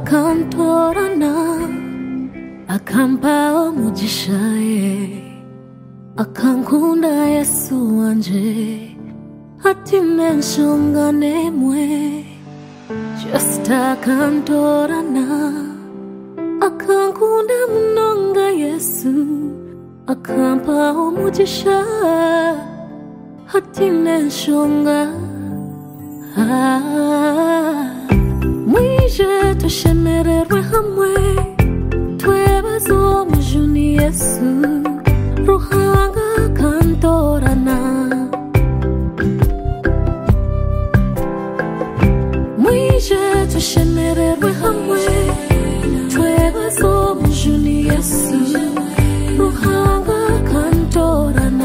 akantorana akampa umugisha ye akankunda Yesu wanje ati menshungane mwe just akantorana akankunda munonga Yesu akampa umugisha ati menshunga mwije tushemererwe hamwe twebaze umujuni Yesu ruhanga akantorana mwije tushemererwe hamwe twebaze umujuni Yesu ruhanga akantorana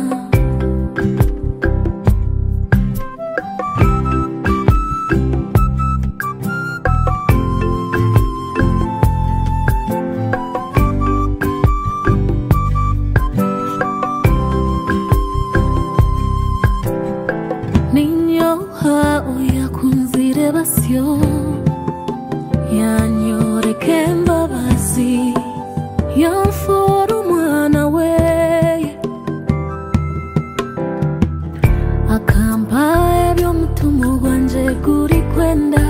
basyo yanyoreke imbabazi yamfora umwana we akampa ibyo mutima gwanje guri kwenda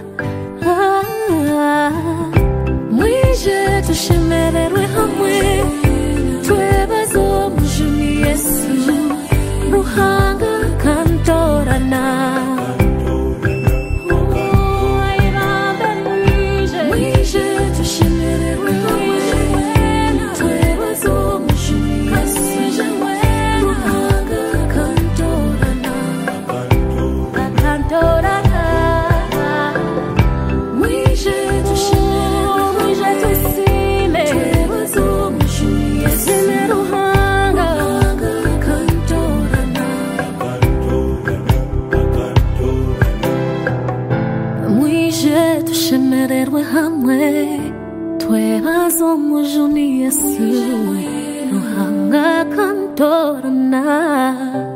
mwije tushemererwe hamwe twebaze umujuni Yesu ruhanga akantorana tushemererwe hamwe twebaze umujuni Yesu ruhanga akantorana